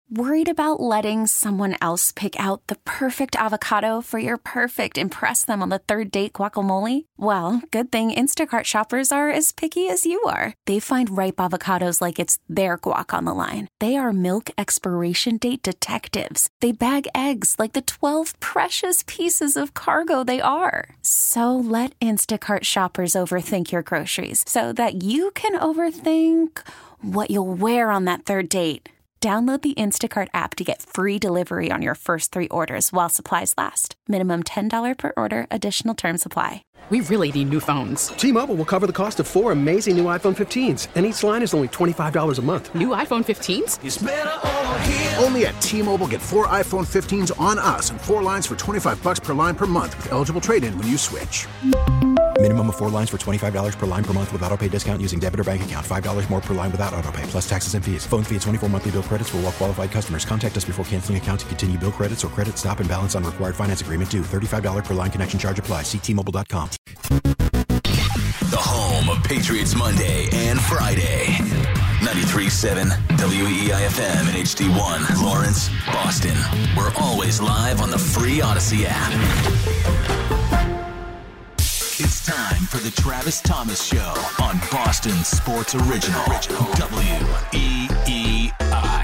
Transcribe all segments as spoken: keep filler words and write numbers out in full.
Worried about letting someone else pick out the perfect avocado for your perfect impress them on the third date guacamole? Well, good thing Instacart shoppers are as picky as you are. They find ripe avocados like it's their guac on the line. They are milk expiration date detectives. They bag eggs like the twelve precious pieces of cargo they are. So let Instacart shoppers overthink your groceries so that you can overthink what you'll wear on that third date. Download the Instacart app to get free delivery on your first three orders while supplies last. Minimum ten dollars per order. Additional terms apply. We really need new phones. T-Mobile will cover the cost of four amazing new iPhone fifteens, and each line is only twenty-five dollars a month. New iPhone fifteens? It's better over here. Only at T-Mobile, get four iPhone fifteens on us and four lines for twenty-five dollars per line per month with eligible trade-in when you switch. Minimum of four lines for twenty-five dollars per line per month with autopay discount using debit or bank account. five dollars more per line without autopay, plus taxes and fees. Phone fee at twenty-four monthly bill credits for well-qualified customers. Contact us before canceling account to continue bill credits or credit stop and balance on required finance agreement due. thirty-five dollars per line connection charge applies. See T Mobile dot com. The home of Patriots Monday and Friday. ninety-three point seven W E I F M and H D one, Lawrence, Boston. We're always live on the free Odyssey app. It's time for the Travis Thomas Show on Boston Sports Original, W E E I.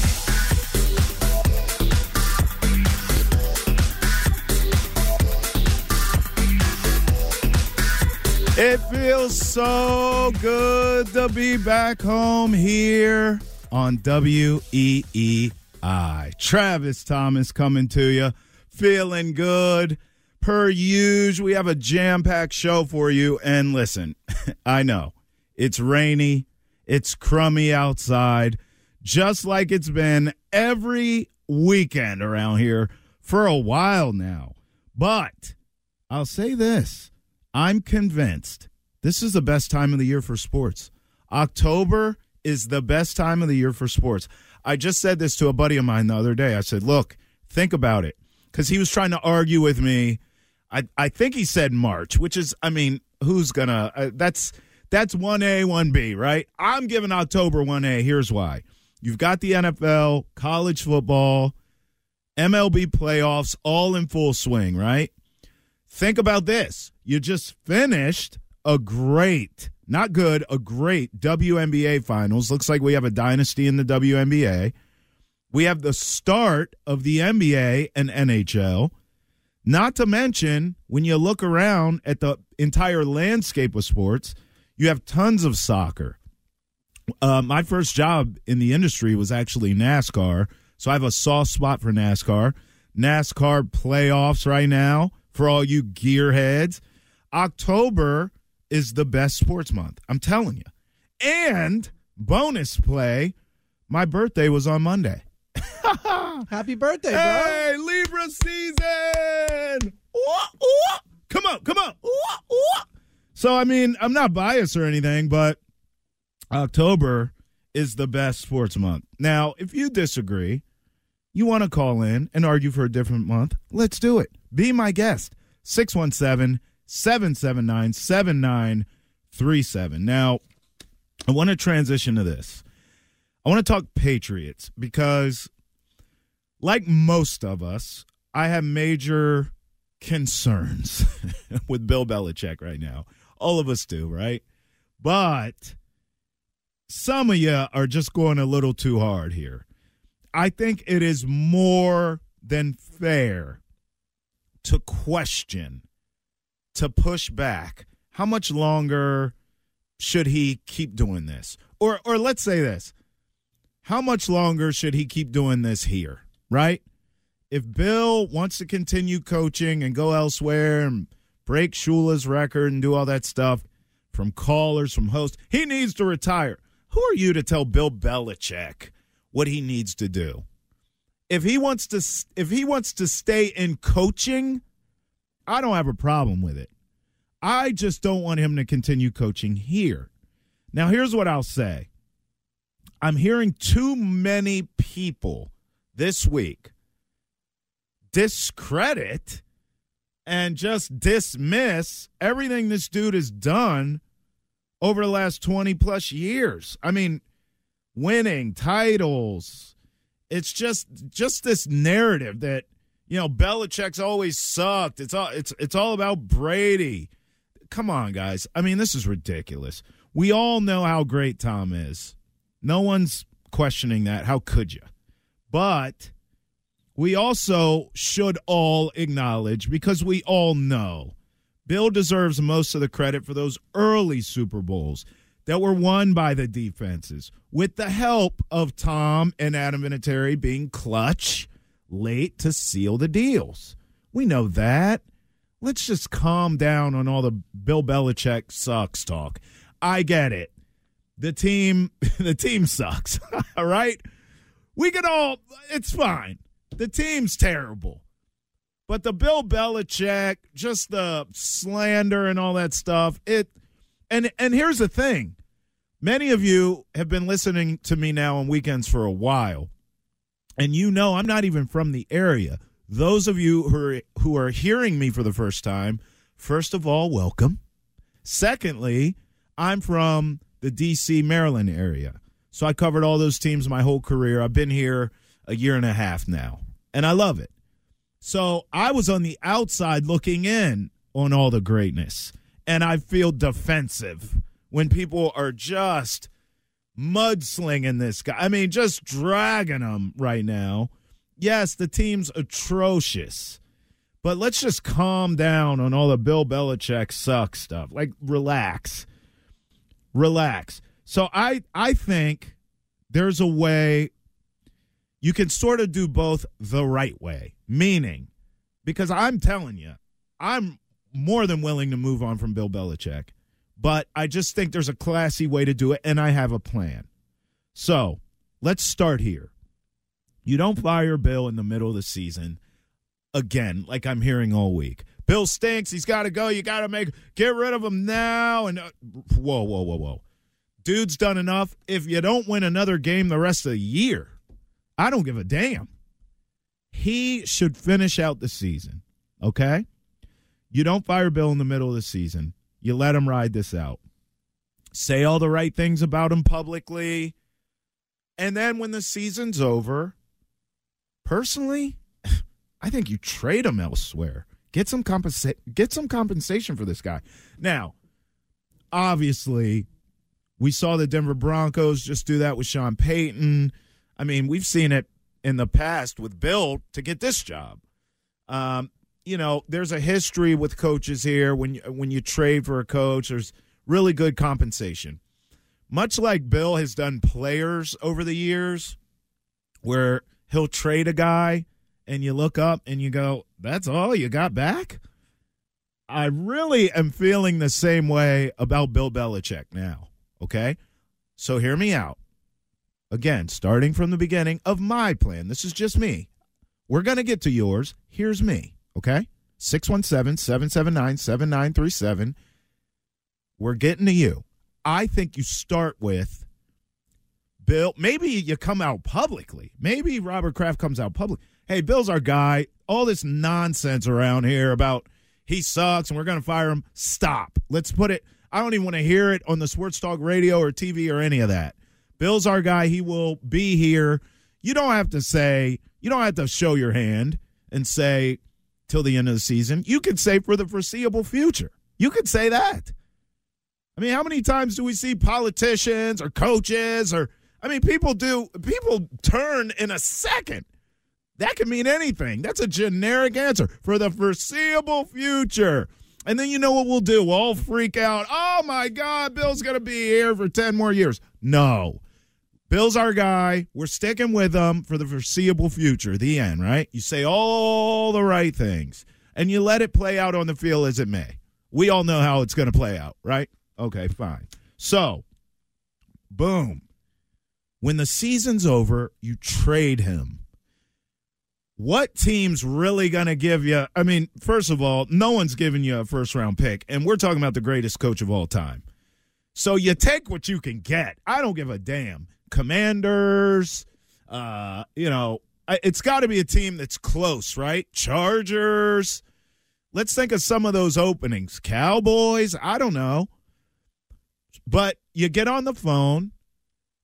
It feels so good to be back home here on W E E I. Travis Thomas coming to you, feeling good. Per usual, we have a jam-packed show for you. And listen, I know it's rainy, it's crummy outside, just like it's been every weekend around here for a while now. But I'll say this, I'm convinced this is the best time of the year for sports. October is the best time of the year for sports. I just said this to a buddy of mine the other day. I said, look, think about it, because he was trying to argue with me. I, I think he said March, which is, I mean, who's going to uh, – that's that's one A, one B, right? I'm giving October one A. Here's why. You've got the N F L, college football, M L B playoffs all in full swing, right? Think about this. You just finished a great, not good, a great W N B A finals. Looks like we have a dynasty in the W N B A. We have the start of the N B A and N H L. Not to mention, when you look around at the entire landscape of sports, you have tons of soccer. Uh, my first job in the industry was actually NASCAR, so I have a soft spot for NASCAR. NASCAR playoffs right now for all you gearheads. October is the best sports month. I'm telling you. And bonus play, my birthday was on Monday. Happy birthday, bro. Hey, Libra season. Ooh, ooh. Come on, come on. Ooh, ooh. So, I mean, I'm not biased or anything, but October is the best sports month. Now, if you disagree, you want to call in and argue for a different month, let's do it. Be my guest. six one seven, seven seven nine, seven nine three seven. Now, I want to transition to this. I want to talk Patriots because, like most of us, I have major concerns with Bill Belichick right now. All of us do, right? But some of you are just going a little too hard here. I think it is more than fair to question, to push back. How much longer should he keep doing this? Or, or let's say this. How much longer should he keep doing this here, right? If Bill wants to continue coaching and go elsewhere and break Shula's record and do all that stuff from callers, from hosts, he needs to retire. Who are you to tell Bill Belichick what he needs to do? If he wants to, if he wants to stay in coaching, I don't have a problem with it. I just don't want him to continue coaching here. Now, here's what I'll say. I'm hearing too many people this week discredit and just dismiss everything this dude has done over the last twenty plus years. I mean, winning titles, It's just just this narrative that, you know, Belichick's always sucked. It's all it's it's all about Brady. Come on, guys. I mean, this is ridiculous. We all know how great Tom is. No one's questioning that. How could you? But we also should all acknowledge, because we all know, Bill deserves most of the credit for those early Super Bowls that were won by the defenses, with the help of Tom and Adam Vinatieri being clutch late to seal the deals. We know that. Let's just calm down on all the Bill Belichick sucks talk. I get it. The team, the team sucks. All right? We can all, it's fine. The team's terrible. But the Bill Belichick, just the slander and all that stuff, it, and and here's the thing. Many of you have been listening to me now on weekends for a while, and you know I'm not even from the area. Those of you who are, who are hearing me for the first time, first of all, welcome. Secondly, I'm from the D C, Maryland area. So I covered all those teams my whole career. I've been here a year and a half now, and I love it. So I was on the outside looking in on all the greatness, and I feel defensive when people are just mudslinging this guy. I mean, just dragging him right now. Yes, the team's atrocious, but let's just calm down on all the Bill Belichick suck stuff. Like, relax. Relax. So I, I think there's a way you can sort of do both the right way, meaning, because I'm telling you, I'm more than willing to move on from Bill Belichick, but I just think there's a classy way to do it, and I have a plan. So let's start here. You don't fire Bill in the middle of the season, again, like I'm hearing all week. Bill stinks. He's got to go. You got to make get rid of him now. And uh, whoa, whoa, whoa, whoa. Dude's done enough. If you don't win another game the rest of the year, I don't give a damn. He should finish out the season, okay? You don't fire Bill in the middle of the season. You let him ride this out. Say all the right things about him publicly. And then when the season's over, personally, I think you trade him elsewhere. Get some compensa- get some compensation for this guy. Now, obviously, we saw the Denver Broncos just do that with Sean Payton. I mean, we've seen it in the past with Bill to get this job. Um, you know, there's a history with coaches here. When you, when you trade for a coach, there's really good compensation. Much like Bill has done players over the years, where he'll trade a guy and you look up and you go, that's all you got back? I really am feeling the same way about Bill Belichick now, okay? So hear me out. Again, starting from the beginning of my plan. This is just me. We're going to get to yours. Here's me, okay? six one seven, seven seven nine, seven nine three seven. We're getting to you. I think you start with Bill. Maybe you come out publicly. Maybe Robert Kraft comes out public. Hey, Bill's our guy. All this nonsense around here about he sucks and we're going to fire him. Stop. Let's put it. I don't even want to hear it on the Sports Talk radio or T V or any of that. Bill's our guy. He will be here. You don't have to say, you don't have to show your hand and say till the end of the season. You could say for the foreseeable future. You could say that. I mean, how many times do we see politicians or coaches or, I mean, people do, people turn in a second. That can mean anything. That's a generic answer for the foreseeable future. And then you know what we'll do? We'll all freak out. Oh, my God, Bill's going to be here for ten more years. No. Bill's our guy. We're sticking with him for the foreseeable future. The end, right? You say all the right things, and you let it play out on the field as it may. We all know how it's going to play out, right? Okay, fine. So, boom. When the season's over, you trade him. What team's really going to give you – I mean, first of all, no one's giving you a first-round pick, and we're talking about the greatest coach of all time. So you take what you can get. I don't give a damn. Commanders, uh, you know, it's got to be a team that's close, right? Chargers. Let's think of some of those openings. Cowboys, I don't know. But you get on the phone,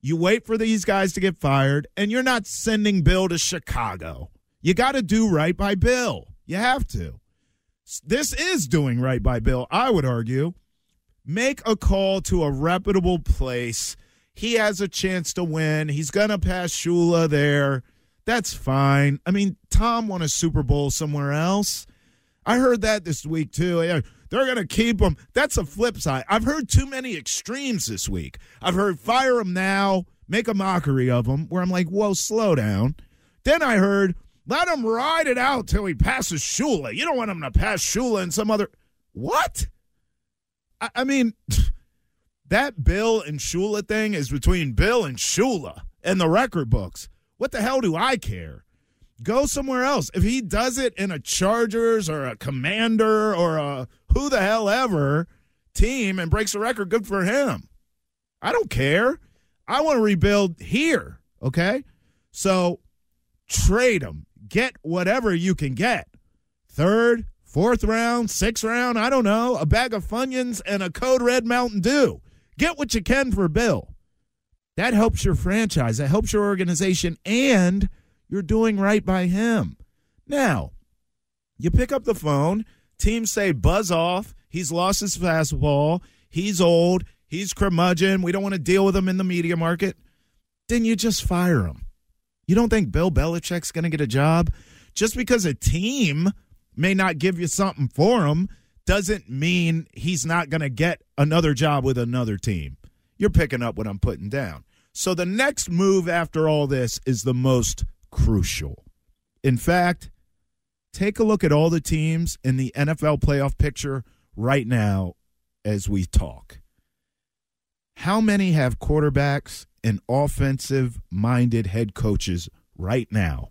You wait for these guys to get fired, and you're not sending Bill to Chicago. You got to do right by Bill. You have to. This is doing right by Bill, I would argue. Make a call to a reputable place. He has a chance to win. He's going to pass Shula there. That's fine. I mean, Tom won a Super Bowl somewhere else. I heard that this week, too. Yeah, they're going to keep him. That's a flip side. I've heard too many extremes this week. I've heard fire him now, make a mockery of him, where I'm like, whoa, slow down. Then I heard, let him ride it out till he passes Shula. You don't want him to pass Shula and some other. What? I, I mean, that Bill and Shula thing is between Bill and Shula and the record books. What the hell do I care? Go somewhere else. If he does it in a Chargers or a Commander or a who the hell ever team and breaks a record, good for him. I don't care. I want to rebuild here, okay? So trade him. Get whatever you can get. Third, fourth round, sixth round, I don't know, a bag of Funyuns and a Code Red Mountain Dew. Get what you can for Bill. That helps your franchise. That helps your organization, and you're doing right by him. Now, you pick up the phone, teams say buzz off, he's lost his fastball, he's old, he's curmudgeon, we don't want to deal with him in the media market. Then you just fire him. You don't think Bill Belichick's going to get a job? Just because a team may not give you something for him doesn't mean he's not going to get another job with another team. You're picking up what I'm putting down. So the next move after all this is the most crucial. In fact, take a look at all the teams in the N F L playoff picture right now as we talk. How many have quarterbacks and offensive-minded head coaches right now?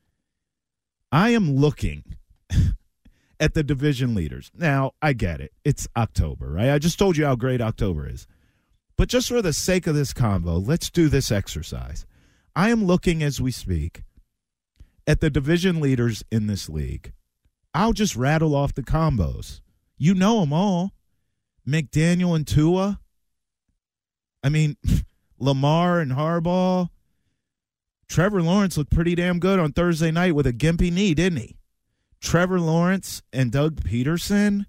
I am looking at the division leaders. Now, I get it. It's October, right? I just told you how great October is. But just for the sake of this convo, let's do this exercise. I am looking as we speak at the division leaders in this league. I'll just rattle off the combos. You know them all. McDaniel and Tua. I mean, Lamar and Harbaugh. Trevor Lawrence looked pretty damn good on Thursday night with a gimpy knee, didn't he? Trevor Lawrence and Doug Peterson.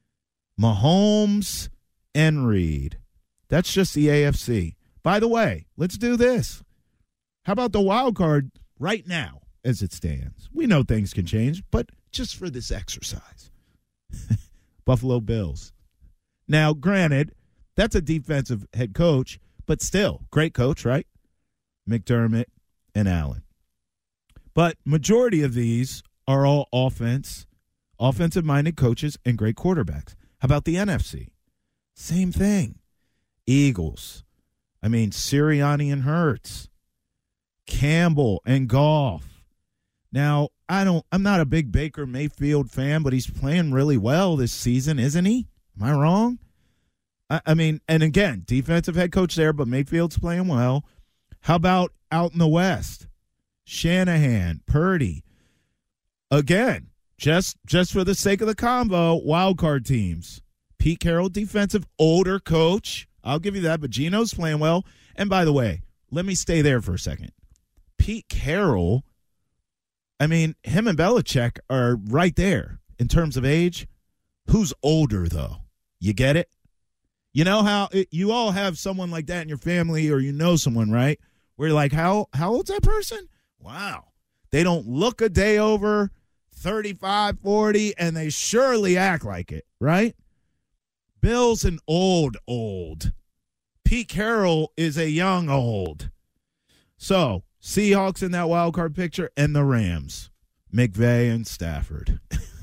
Mahomes and Reed. That's just the A F C. By the way, let's do this. How about the wild card right now as it stands? We know things can change, but just for this exercise. Buffalo Bills. Now, granted, that's a defensive head coach, but still, great coach, right? McDermott and Allen. But majority of these are all offense, offensive-minded coaches and great quarterbacks. How about the N F C? Same thing. Eagles. I mean, Sirianni and Hurts. Campbell and Goff. Now, I don't, I'm not a big Baker Mayfield fan, but he's playing really well this season, isn't he? Am I wrong? I, I mean, and again, defensive head coach there, but Mayfield's playing well. How about out in the West? Shanahan, Purdy. Again, just just for the sake of the combo, wild card teams. Pete Carroll, defensive, older coach. I'll give you that, but Gino's playing well. And by the way, let me stay there for a second. Pete Carroll, I mean, him and Belichick are right there in terms of age. Who's older, though? You get it? You know how it, you all have someone like that in your family, or you know someone, right? Where you're like, how, how old's that person? Wow. They don't look a day over thirty-five, forty, and they surely act like it, right? Bill's an old, old. Pete Carroll is a young, old. So, Seahawks in that wild card picture, and the Rams, McVay and Stafford.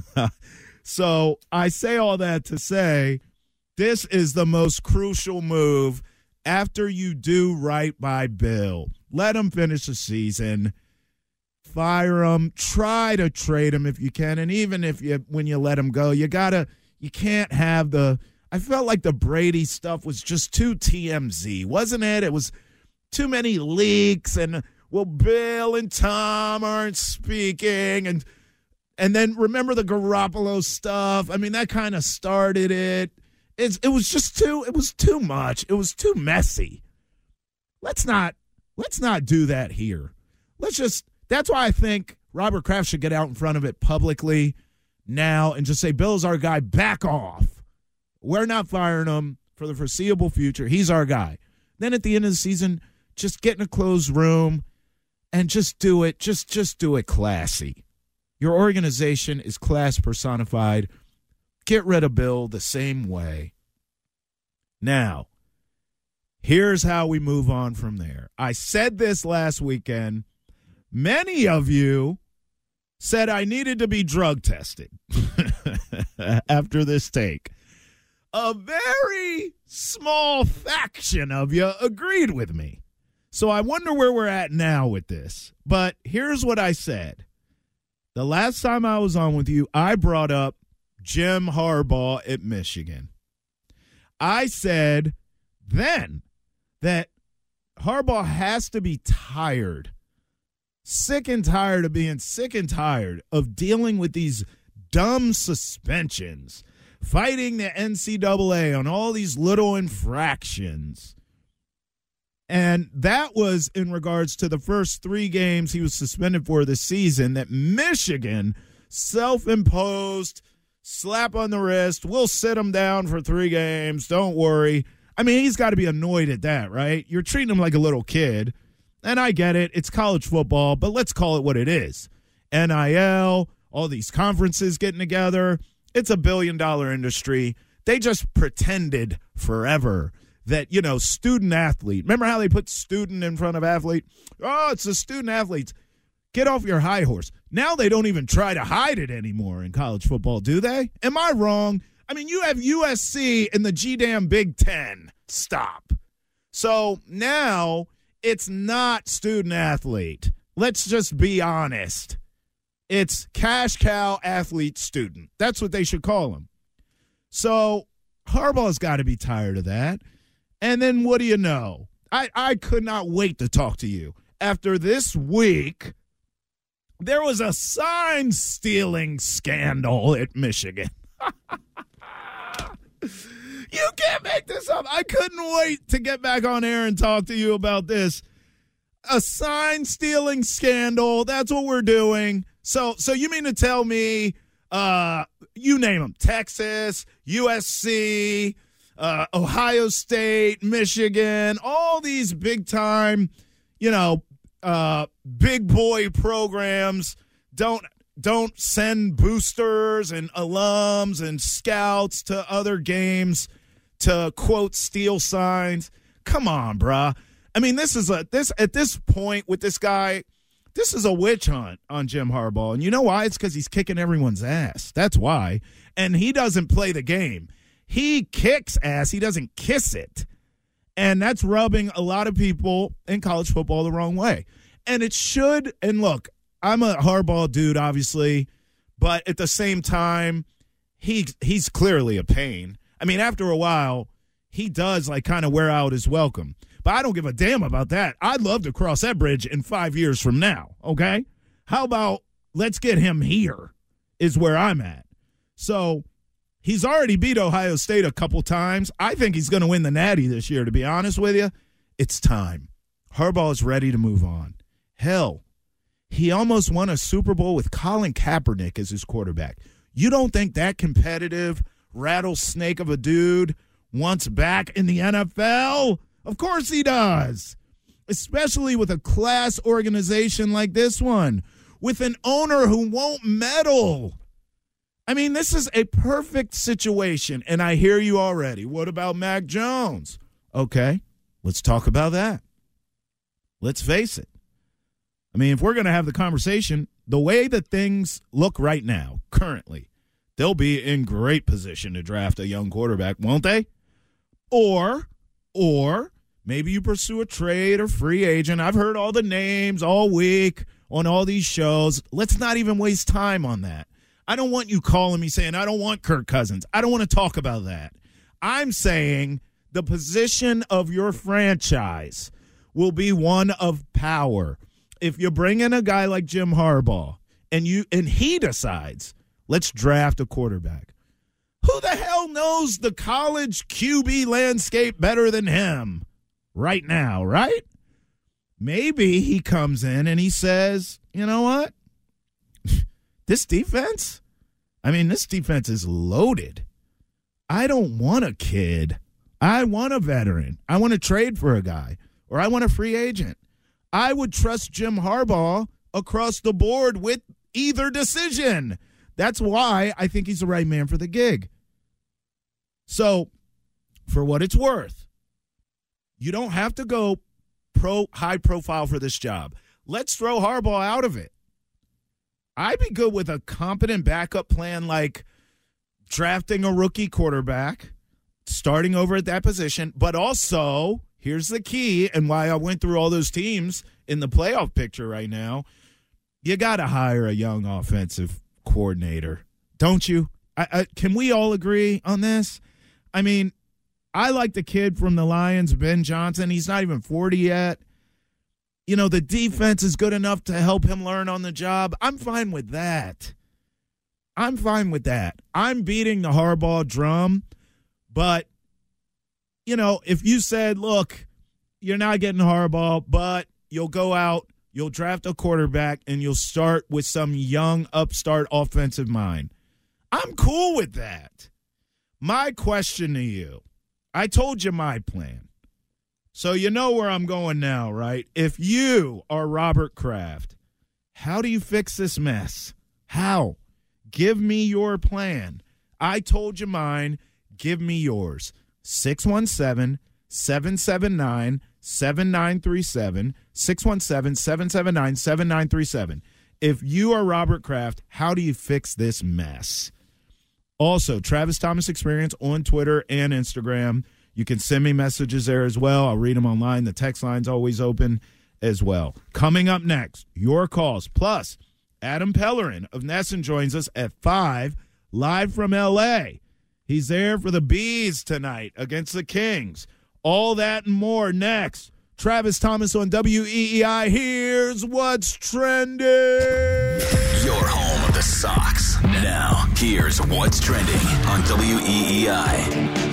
So, I say all that to say this is the most crucial move after you do right by Bill. Let him finish the season. Fire him. Try to trade him if you can. And even if you, when you let him go, you gotta, you can't have the, I felt like the Brady stuff was just too T M Z, wasn't it? It was too many leaks and, well, Bill and Tom aren't speaking. And, and then remember the Garoppolo stuff. I mean, that kind of started it. It's, it was just too, it was too much. It was too messy. let's not let's not do that here. Let's just that's why I think Robert Kraft should get out in front of it publicly now and just say, Bill's our guy, back off. We're not firing him for the foreseeable future. He's our guy. Then at the end of the season, just get in a closed room and just do it. Just, just do it classy. Your organization is class personified. Get rid of Bill the same way. Now, here's how we move on from there. I said this last weekend. Many of you said I needed to be drug tested after this take. A very small faction of you agreed with me. So I wonder where we're at now with this. But here's what I said. The last time I was on with you, I brought up Jim Harbaugh at Michigan. I said then that Harbaugh has to be tired, sick and tired of being sick and tired of dealing with these dumb suspensions, fighting the N C double A on all these little infractions. And that was in regards to the first three games he was suspended for this season that Michigan self-imposed, slap on the wrist, we'll sit him down for three games, don't worry. I mean, he's got to be annoyed at that, right? You're treating him like a little kid. And I get it. It's college football, but let's call it what it is. N I L, all these conferences getting together. It's a billion-dollar industry. They just pretended forever that, you know, student athlete. Remember how they put student in front of athlete? Oh, it's the student athletes. Get off your high horse. Now they don't even try to hide it anymore in college football, do they? Am I wrong? I mean, you have U S C in the G-damn Big Ten. Stop. So now it's not student athlete. Let's just be honest. It's cash cow athlete student. That's what they should call him. So Harbaugh's got to be tired of that. And then what do you know? I, I could not wait to talk to you. After this week, there was a sign stealing scandal at Michigan. You can't make this up. I couldn't wait to get back on air and talk to you about this. A sign stealing scandal. That's what we're doing. So so you mean to tell me, uh, you name them, Texas, U S C, uh, Ohio State, Michigan, all these big time, you know, uh, big boy programs don't don't send boosters and alums and scouts to other games to, quote, steal signs. Come on, bruh. I mean, this is a this at this point with this guy, this is a witch hunt on Jim Harbaugh. And you know why? It's because he's kicking everyone's ass. That's why. And he doesn't play the game. He kicks ass. He doesn't kiss it. And that's rubbing a lot of people in college football the wrong way. And it should, and look, I'm a Harbaugh dude, obviously, but at the same time, he he's clearly a pain. I mean, after a while, he does, like, kind of wear out his welcome. But I don't give a damn about that. I'd love to cross that bridge in five years from now, okay? How about let's get him here is where I'm at. So he's already beat Ohio State a couple times. I think he's going to win the Natty this year, to be honest with you. It's time. Harbaugh is ready to move on. Hell, he almost won a Super Bowl with Colin Kaepernick as his quarterback. You don't think that competitive rattlesnake of a dude wants back in the N F L? Of course he does, especially with a class organization like this one, with an owner who won't meddle. I mean, this is a perfect situation, and I hear you already. What about Mac Jones? Okay, let's talk about that. Let's face it. I mean, if we're going to have the conversation, the way that things look right now, currently, they'll be in great position to draft a young quarterback, won't they? Or, or maybe you pursue a trade or free agent. I've heard all the names all week on all these shows. Let's not even waste time on that. I don't want you calling me saying, I don't want Kirk Cousins. I don't want to talk about that. I'm saying the position of your franchise will be one of power. If you bring in a guy like Jim Harbaugh and you and he decides, let's draft a quarterback. Who the hell knows the college Q B landscape better than him right now, right? maybe he comes in and he says, you know what? This defense, I mean, this defense is loaded. I don't want a kid. I want a veteran. I want to trade for a guy, or I want a free agent. I would trust Jim Harbaugh across the board with either decision. That's why I think he's the right man for the gig. So, for what it's worth, you don't have to go pro high profile for this job. Let's throw Harbaugh out of it. I'd be good with a competent backup plan, like drafting a rookie quarterback, starting over at that position, but also, here's the key, and why I went through all those teams in the playoff picture right now, you got to hire a young offensive coordinator, don't you? I, I, can we all agree on this? I mean, I like the kid from the Lions, Ben Johnson. He's not even forty yet. You know, the defense is good enough to help him learn on the job. I'm fine with that. I'm fine with that. I'm beating the Harbaugh drum, but, you know, if you said, look, you're not getting Harbaugh, but you'll go out, you'll draft a quarterback, and you'll start with some young upstart offensive mind, I'm cool with that. My question to you, I told you my plan. So you know where I'm going now, right? If you are Robert Kraft, how do you fix this mess? How? Give me your plan. I told you mine. Give me yours. six one seven, seven seven nine, seven nine three seven. six one seven, seven seven nine, seven nine three seven. If you are Robert Kraft, how do you fix this mess? Also, Travis Thomas Experience on Twitter and Instagram. You can send me messages there as well. I'll read them online. The text line's always open as well. Coming up next, your calls. Plus, Adam Pellerin of Nesson joins us at five, live from L A. He's there for the Bees tonight against the Kings. All that and more next. Travis Thomas on W E E I. Here's what's trending. Your home of the Sox. Now, here's what's trending on W E E I.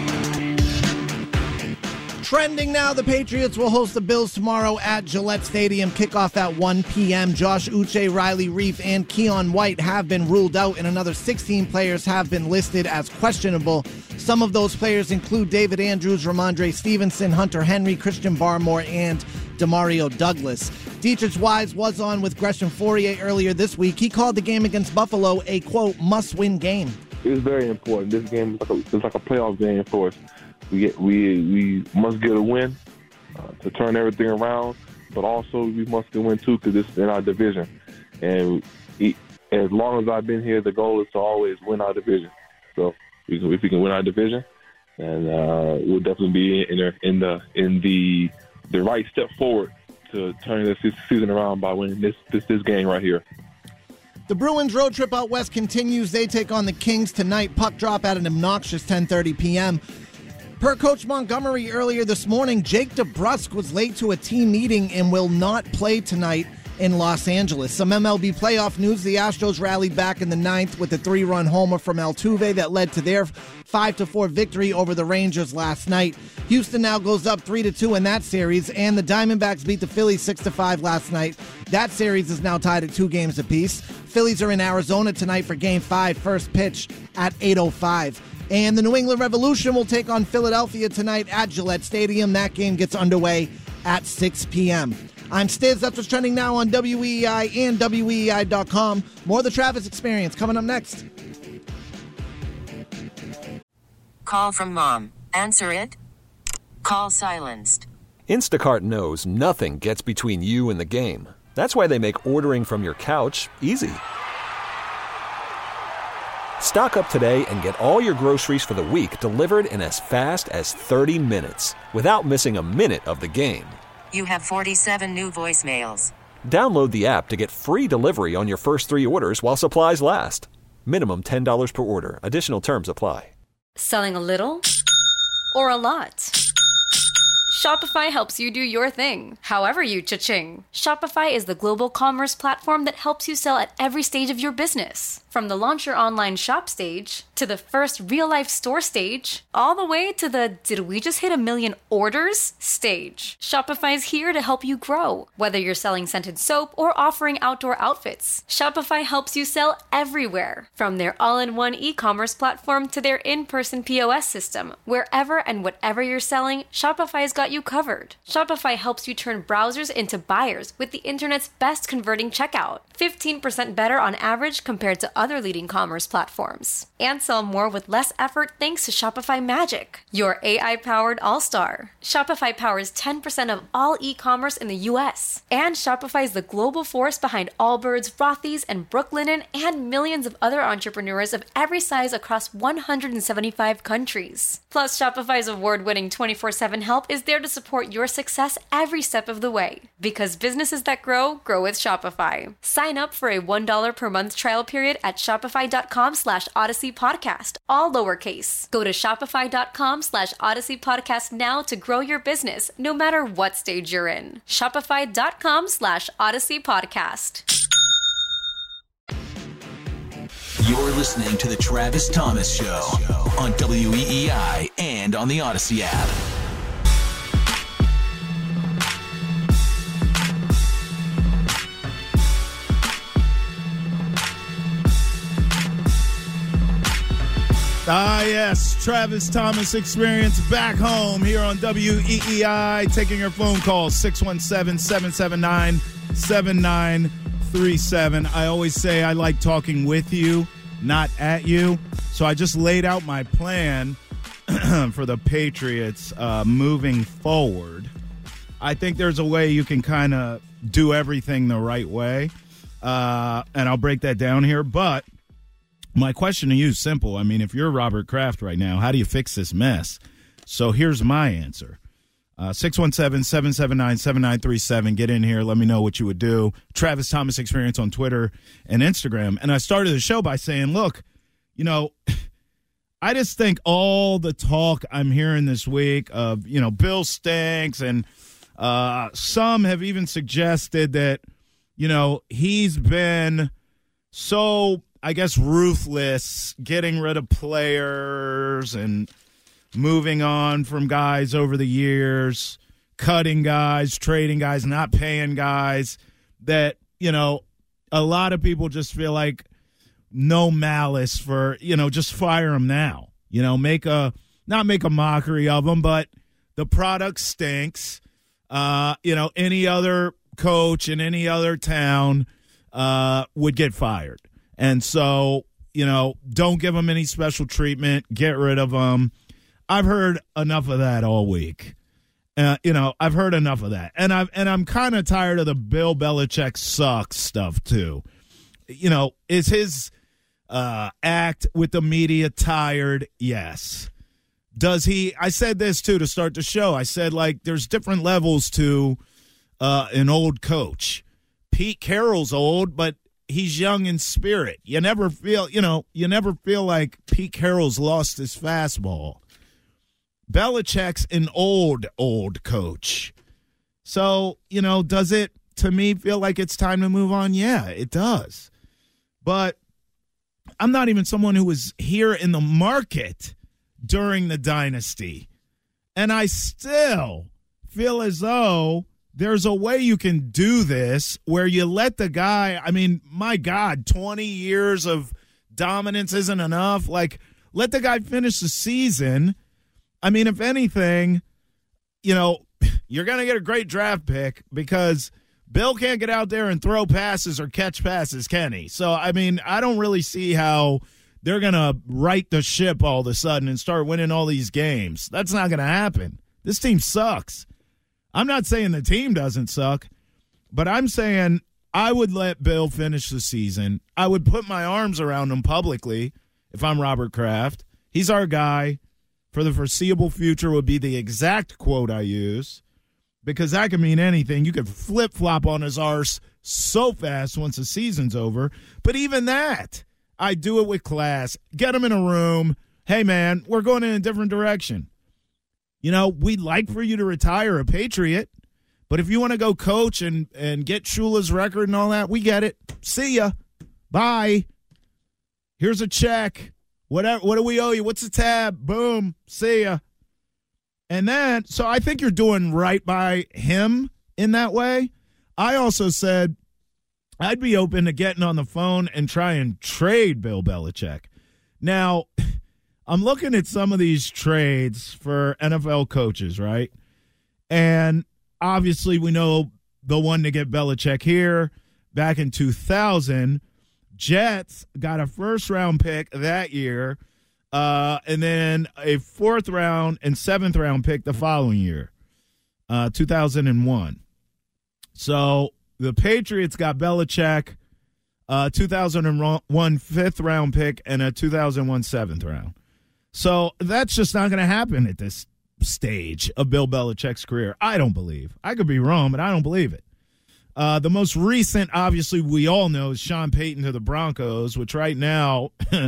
Trending now, the Patriots will host the Bills tomorrow at Gillette Stadium. Kickoff at one p.m. Josh Uche, Riley Reif, and Keon White have been ruled out, and another sixteen players have been listed as questionable. Some of those players include David Andrews, Ramondre Stevenson, Hunter Henry, Christian Barmore, and Demario Douglas. Dietrich Wise was on with Gresham Fourier earlier this week. He called the game against Buffalo a, quote, must-win game. It was very important. This game is like a, it's like a playoff game for us. We get, we we must get a win uh, to turn everything around, but also we must get a win too because it's in our division. And he, as long as I've been here, the goal is to always win our division. So we can, if we can win our division, and uh, we'll definitely be in the in the in the the right step forward to turn this season around by winning this this this game right here. The Bruins road trip out west continues. They take on the Kings tonight. Puck drop at an obnoxious ten thirty p.m. Per Coach Montgomery earlier this morning, Jake DeBrusk was late to a team meeting and will not play tonight in Los Angeles. Some M L B playoff news. The Astros rallied back in the ninth with a three-run homer from Altuve that led to their five to four victory over the Rangers last night. Houston now goes up three to two in that series, and the Diamondbacks beat the Phillies six to five last night. That series is now tied at two games apiece. Phillies are in Arizona tonight for Game five, first pitch at eight oh five. And the New England Revolution will take on Philadelphia tonight at Gillette Stadium. That game gets underway at six p.m. I'm Stiz. That's what's trending now on W E E I and W E E I dot com. More of the Travis Experience coming up next. Call from mom. Answer it. Call silenced. Instacart knows nothing gets between you and the game. That's why they make ordering from your couch easy. Stock up today and get all your groceries for the week delivered in as fast as thirty minutes without missing a minute of the game. You have forty-seven new voicemails. Download the app to get free delivery on your first three orders while supplies last. Minimum ten dollars per order. Additional terms apply. Selling a little or a lot? Shopify helps you do your thing, however you cha-ching. Shopify is the global commerce platform that helps you sell at every stage of your business. From the launch your online shop stage, to the first real-life store stage, all the way to the did we just hit a million orders stage. Shopify's here to help you grow. Whether you're selling scented soap or offering outdoor outfits, Shopify helps you sell everywhere. From their all-in-one e-commerce platform to their in-person P O S system, wherever and whatever you're selling, Shopify's got you covered. Shopify helps you turn browsers into buyers with the internet's best converting checkout, fifteen percent better on average compared to other leading commerce platforms. And sell more with less effort thanks to Shopify Magic, your A I-powered all-star. Shopify powers ten percent of all e-commerce in the U S. And Shopify is the global force behind Allbirds, Rothy's, and Brooklinen, and millions of other entrepreneurs of every size across one hundred seventy-five countries. Plus, Shopify's award-winning twenty-four seven help is there to support your success every step of the way. Because businesses that grow, grow with Shopify. Sign up for a one dollar per month trial period at shopify.com slash Odyssey Podcast, all lowercase. Go to shopify.com slash Odyssey Podcast now to grow your business, no matter what stage you're in. Shopify.com slash Odyssey Podcast. You're listening to the Travis Thomas Show on W E E I and on the Odyssey app. Ah, yes, Travis Thomas Experience back home here on W E E I, taking your phone calls, six one seven, seven seven nine, seven nine three seven. I always say I like talking with you, not at you, so I just laid out my plan for the Patriots uh, moving forward. I think there's a way you can kind of do everything the right way, uh, and I'll break that down here, but my question to you is simple. I mean, if you're Robert Kraft right now, how do you fix this mess? So here's my answer. Uh, six one seven, seven seven nine, seven nine three seven. Get in here. Let me know what you would do. Travis Thomas Experience on Twitter and Instagram. And I started the show by saying, look, you know, I just think all the talk I'm hearing this week of, you know, Bill stinks, and uh, some have even suggested that, you know, he's been so, I guess, ruthless, getting rid of players and moving on from guys over the years, cutting guys, trading guys, not paying guys, that, you know, a lot of people just feel like no malice for, you know, just fire them now. You know, make a, not make a mockery of them, but the product stinks. Uh, you know, any other coach in any other town uh, would get fired. And so, you know, don't give them any special treatment. Get rid of them. I've heard enough of that all week. Uh, you know, I've heard enough of that. And, I've, and I'm kind of tired of the Bill Belichick sucks stuff, too. You know, is his uh, act with the media tired? Yes. Does he – I said this, too, to start the show. I said, like, there's different levels to uh, an old coach. Pete Carroll's old, but – he's young in spirit. You never feel, you know, you never feel like Pete Carroll's lost his fastball. Belichick's an old, old coach. So, you know, does it, to me, feel like it's time to move on? Yeah, it does. But I'm not even someone who was here in the market during the dynasty. And I still feel as though there's a way you can do this where you let the guy, I mean, my God, twenty years of dominance isn't enough. Like, let the guy finish the season. I mean, if anything, you know, you're going to get a great draft pick because Bill can't get out there and throw passes or catch passes, can he? So, I mean, I don't really see how they're going to right the ship all of a sudden and start winning all these games. That's not going to happen. This team sucks. I'm not saying the team doesn't suck, but I'm saying I would let Bill finish the season. I would put my arms around him publicly if I'm Robert Kraft. He's our guy. For the foreseeable future would be the exact quote I use, because that could mean anything. You could flip-flop on his arse so fast once the season's over. But even that, I do it with class. Get him in a room. Hey, man, we're going in a different direction. You know, we'd like for you to retire a Patriot, but if you want to go coach and, and get Shula's record and all that, we get it. See ya. Bye. Here's a check. Whatever. What do we owe you? What's the tab? Boom. See ya. And then, so I think you're doing right by him in that way. I also said I'd be open to getting on the phone and try and trade Bill Belichick. Now, I'm looking at some of these trades for N F L coaches, right? And obviously we know the one to get Belichick here back in two thousand. Jets got a first-round pick that year, uh, and then a fourth-round and seventh-round pick the following year, uh, two thousand one. So the Patriots got Belichick, uh, two thousand one fifth-round pick, and a two thousand one seventh round. So that's just not going to happen at this stage of Bill Belichick's career. I don't believe. I could be wrong, but I don't believe it. Uh, the most recent, obviously, we all know is Sean Payton to the Broncos, which right now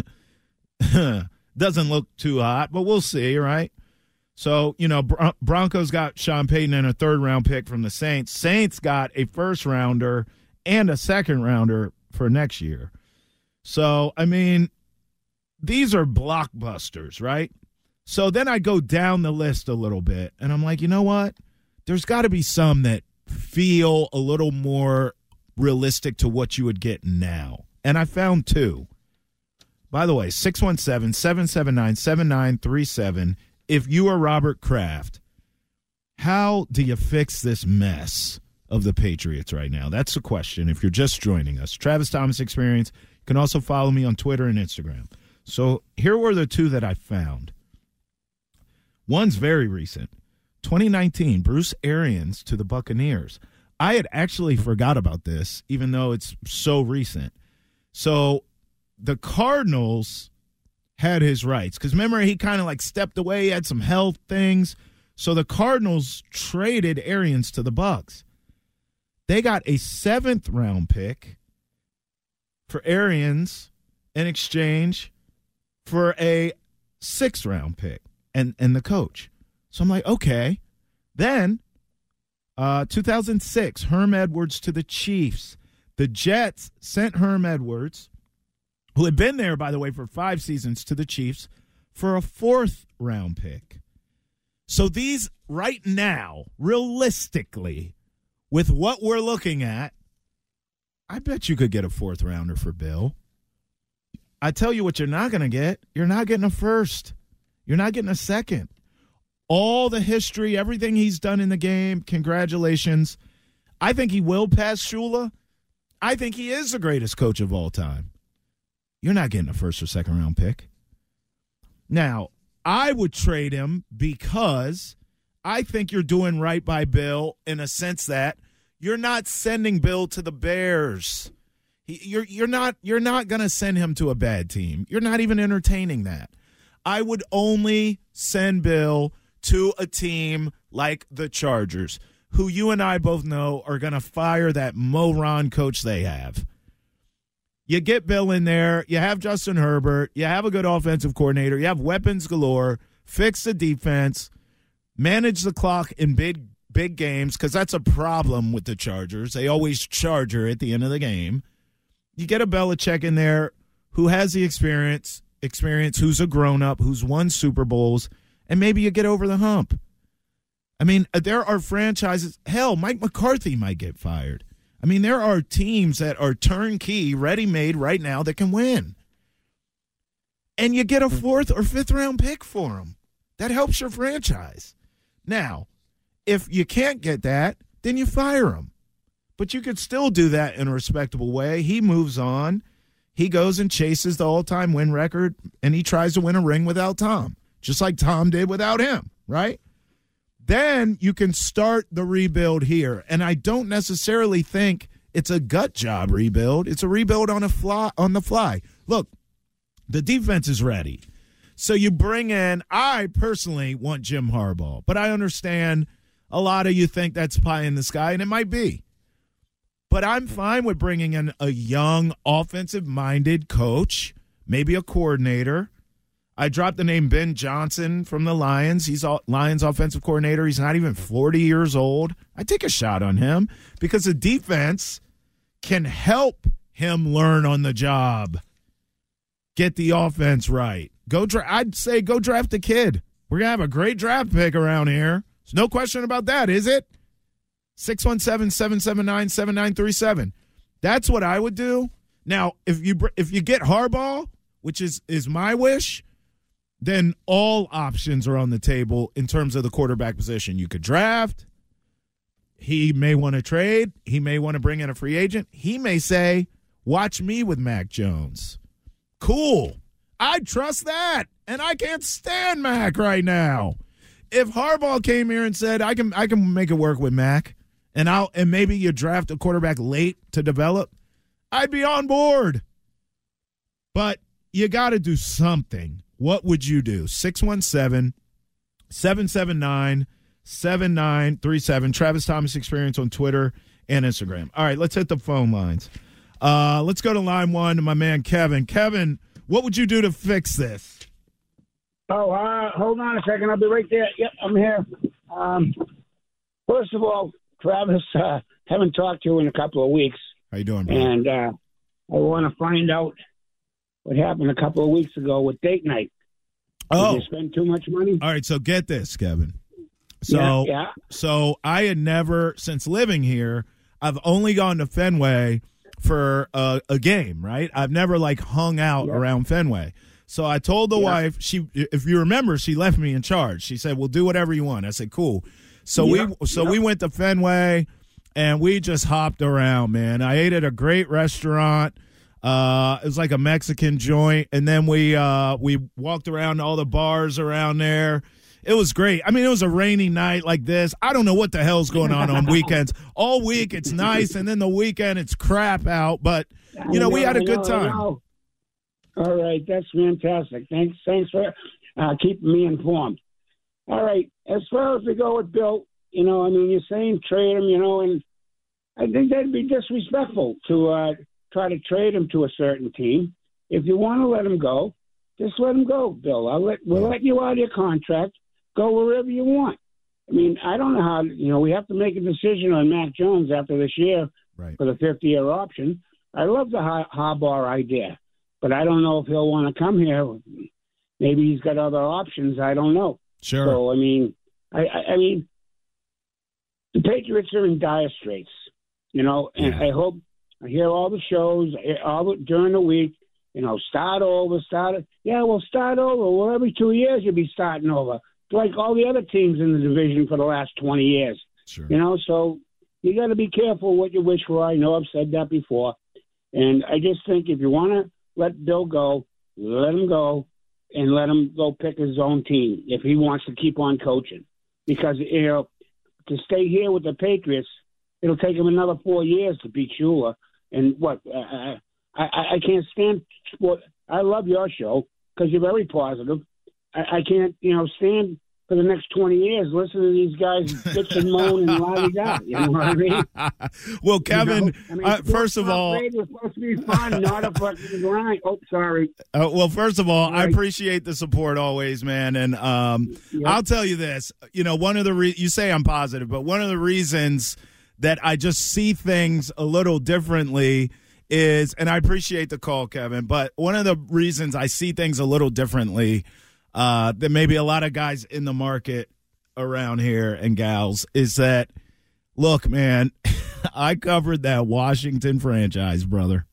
doesn't look too hot, but we'll see, right? So, you know, Bron- Broncos got Sean Payton and a third-round pick from the Saints. Saints got a first-rounder and a second-rounder for next year. So, I mean, these are blockbusters, right? So then I go down the list a little bit, and I'm like, you know what? There's got to be some that feel a little more realistic to what you would get now. And I found two. By the way, six one seven, seven seven nine, seven nine three seven. If you are Robert Kraft, how do you fix this mess of the Patriots right now? That's the question if you're just joining us. Travis Thomas Experience. You can also follow me on Twitter and Instagram. So here were the two that I found. One's very recent. twenty nineteen, Bruce Arians to the Buccaneers. I had actually forgot about this, even though it's so recent. So the Cardinals had his rights. Because remember, he kind of like stepped away, he had some health things. So the Cardinals traded Arians to the Bucs. They got a seventh round pick for Arians in exchange for a sixth round pick and, and the coach. So I'm like, okay. Then, uh, two thousand six, Herm Edwards to the Chiefs. The Jets sent Herm Edwards, who had been there, by the way, for five seasons, to the Chiefs for a fourth-round pick. So these, right now, realistically, with what we're looking at, I bet you could get a fourth-rounder for Bill. I tell you what you're not going to get. You're not getting a first. You're not getting a second. All the history, everything he's done in the game, congratulations. I think he will pass Shula. I think he is the greatest coach of all time. You're not getting a first or second round pick. Now, I would trade him because I think you're doing right by Bill in a sense that you're not sending Bill to the Bears. He, you're you're not you're not going to send him to a bad team. You're not even entertaining that. I would only send Bill to a team like the Chargers, who you and I both know are going to fire that moron coach they have. You get Bill in there, you have Justin Herbert, you have a good offensive coordinator, you have weapons galore, fix the defense, manage the clock in big big games, because that's a problem with the Chargers. They always charger at the end of the game. You get a Belichick in there who has the experience, experience, who's a grown-up, who's won Super Bowls, and maybe you get over the hump. I mean, there are franchises. Hell, Mike McCarthy might get fired. I mean, there are teams that are turnkey, ready-made right now that can win. And you get a fourth or fifth-round pick for them. That helps your franchise. Now, if you can't get that, then you fire him. But you could still do that in a respectable way. He moves on. He goes and chases the all-time win record, and he tries to win a ring without Tom, just like Tom did without him, right? Then you can start the rebuild here. And I don't necessarily think it's a gut job rebuild. It's a rebuild on a fly, on the fly. Look, the defense is ready. So you bring in, I personally want Jim Harbaugh, but I understand a lot of you think that's pie in the sky, and it might be. But I'm fine with bringing in a young, offensive-minded coach, maybe a coordinator. I dropped the name Ben Johnson from the Lions. He's all, Lions offensive coordinator. He's not even forty years old. I take a shot on him because the defense can help him learn on the job, get the offense right. Go. Dra- I'd say go draft a kid. We're going to have a great draft pick around here. There's no question about that, is it? six one seven, seven seven nine, seven nine three seven. That's what I would do. Now, if you if you get Harbaugh, which is, is my wish, then all options are on the table in terms of the quarterback position. You could draft. He may want to trade. He may want to bring in a free agent. He may say, watch me with Mac Jones. Cool. I trust that. And I can't stand Mac right now. If Harbaugh came here and said, I can I can make it work with Mac, and I'll and maybe you draft a quarterback late to develop, I'd be on board. But you got to do something. What would you do? six one seven, seven seven nine, seven nine three seven. Travis Thomas Experience on Twitter and Instagram. All right, let's hit the phone lines. Uh, let's go to line one to my man Kevin. Kevin, what would you do to fix this? Oh, uh, hold on a second. I'll be right there. Yep, I'm here. Um, first of all, Travis, uh, haven't talked to you in a couple of weeks. How you doing, bro? And uh, I want to find out what happened a couple of weeks ago with date night. Oh. Did you spend too much money? All right, so get this, Kevin. So, yeah, yeah. so I had never, since living here, I've only gone to Fenway for a, a game, right? I've never, like, hung out yeah. around Fenway. So I told the yeah. wife, she, if you remember, she left me in charge. She said, well, do whatever you want. I said, cool. So yeah. we so yeah. we went to Fenway, and we just hopped around, man. I ate at a great restaurant. Uh, it was like a Mexican joint, and then we uh, we walked around all the bars around there. It was great. I mean, it was a rainy night like this. I don't know what the hell's going on on weekends. All week it's nice, and then the weekend it's crap out. But, you know, we had a good time. All right, that's fantastic. Thanks, thanks for uh, keeping me informed. All right, as far as we go with Bill, you know, I mean, you're saying trade him, you know, and I think that'd be disrespectful to uh, try to trade him to a certain team. If you want to let him go, just let him go, Bill. I'll let we'll let you out of your contract. Go wherever you want. I mean, I don't know how. You know, we have to make a decision on Mac Jones after this year right. for the fifth-year option. I love the Har- Harbaugh idea. But I don't know if he'll want to come here. Maybe he's got other options. I don't know. Sure. So, I mean, I, I, I mean, the Patriots are in dire straits, you know, and yeah. I hope I hear all the shows all the, during the week, you know, start over, start. Yeah, well, start over. Well, every two years you'll be starting over, like all the other teams in the division for the last twenty years. Sure. You know, so you got to be careful what you wish for. I know I've said that before. And I just think if you want to let Bill go, let him go, and let him go pick his own team if he wants to keep on coaching. Because, you know, to stay here with the Patriots, it'll take him another four years to beat Shula. And what, uh, I, I can't stand sport. I love your show because you're very positive. I, I can't, you know, stand for the next twenty years listening to these guys bitch and moan and lie down. You know what I mean? Well, Kevin, you know? I mean, uh, first of all, it's supposed to be fun, not a fucking grind. Oh, sorry. Uh, well, first of all, right. I appreciate the support always, man. And um, yep. I'll tell you this. You know, one of the re- you say I'm positive, but one of the reasons that I just see things a little differently is, and I appreciate the call, Kevin, but one of the reasons I see things a little differently uh, than maybe a lot of guys in the market around here and gals is that, look, man, I covered that Washington franchise, brother.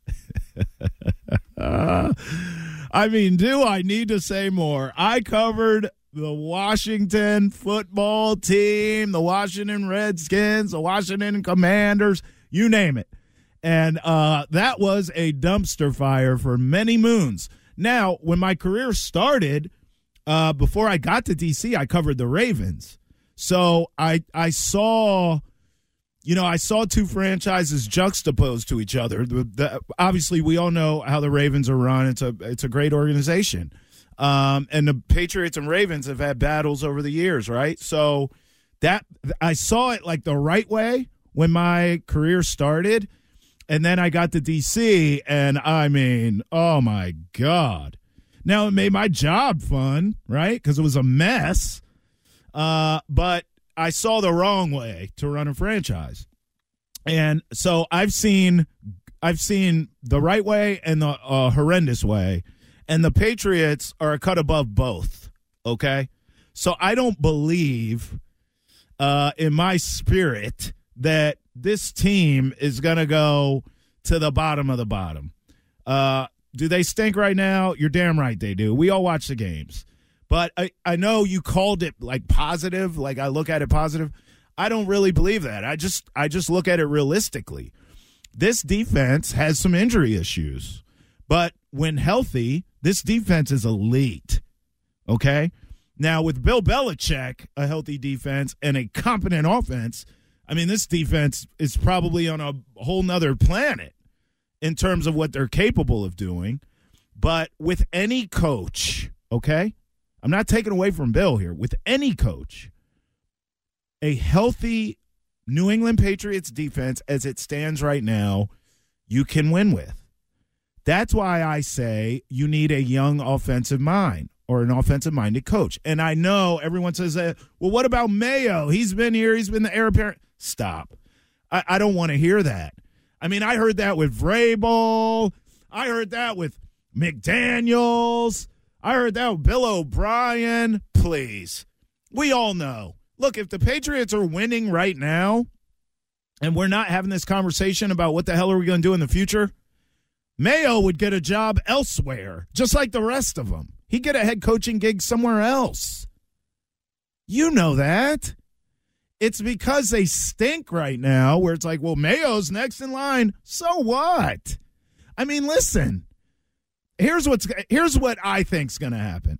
uh, I mean, do I need to say more? I covered the Washington football team, the Washington Redskins, the Washington Commanders, you name it. And uh, that was a dumpster fire for many moons. Now, when my career started, uh, before I got to D C, I covered the Ravens. So I I saw, you know, I saw two franchises juxtaposed to each other. The, the, obviously, we all know how the Ravens are run. It's a it's a great organization. Um, and the Patriots and Ravens have had battles over the years, right? So that I saw it like the right way when my career started. And then I got to D C, and I mean, oh, my God. Now, it made my job fun, right? Because it was a mess. Uh, but I saw the wrong way to run a franchise. And so I've seen I've seen the right way and the uh, horrendous way. And the Patriots are a cut above both, okay? So I don't believe uh, in my spirit that this team is going to go to the bottom of the bottom. Uh, do they stink right now? You're damn right they do. We all watch the games. But I, I know you called it like positive, like I look at it positive. I don't really believe that. I just I just look at it realistically. This defense has some injury issues. But when healthy, this defense is elite. Okay? Now, with Bill Belichick, a healthy defense, and a competent offense, I mean, this defense is probably on a whole nother planet in terms of what they're capable of doing. But with any coach, okay, I'm not taking away from Bill here, with any coach, a healthy New England Patriots defense as it stands right now, you can win with. That's why I say you need a young offensive mind or an offensive-minded coach. And I know everyone says, that, well, what about Mayo? He's been here. He's been the heir apparent. Stop. I, I don't want to hear that. I mean, I heard that with Vrabel. I heard that with McDaniels. I heard that with Bill O'Brien. Please. We all know. Look, if the Patriots are winning right now and we're not having this conversation about what the hell are we going to do in the future, Mayo would get a job elsewhere, just like the rest of them. He'd get a head coaching gig somewhere else. You know that. It's because they stink right now where it's like, well, Mayo's next in line. So what? I mean, listen. Here's what's here's what I think's going to happen.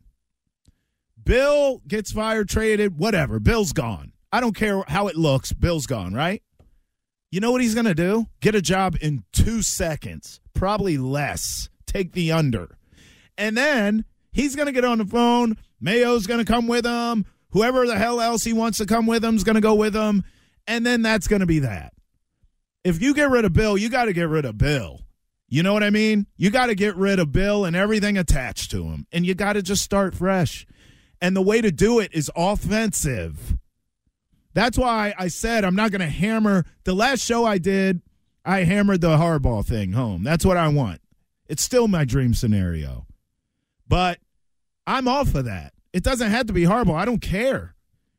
Bill gets fired, traded, whatever. Bill's gone. I don't care how it looks. Bill's gone, right? You know what he's going to do? Get a job in two seconds, probably less. Take the under. And then he's going to get on the phone. Mayo's going to come with him. Whoever the hell else he wants to come with him is going to go with him. And then that's going to be that. If you get rid of Bill, you got to get rid of Bill. You know what I mean? You got to get rid of Bill and everything attached to him. And you got to just start fresh. And the way to do it is offensive. That's why I said I'm not going to hammer. The last show I did, I hammered the Harbaugh thing home. That's what I want. It's still my dream scenario. But I'm off of that. It doesn't have to be Harbaugh. I don't care.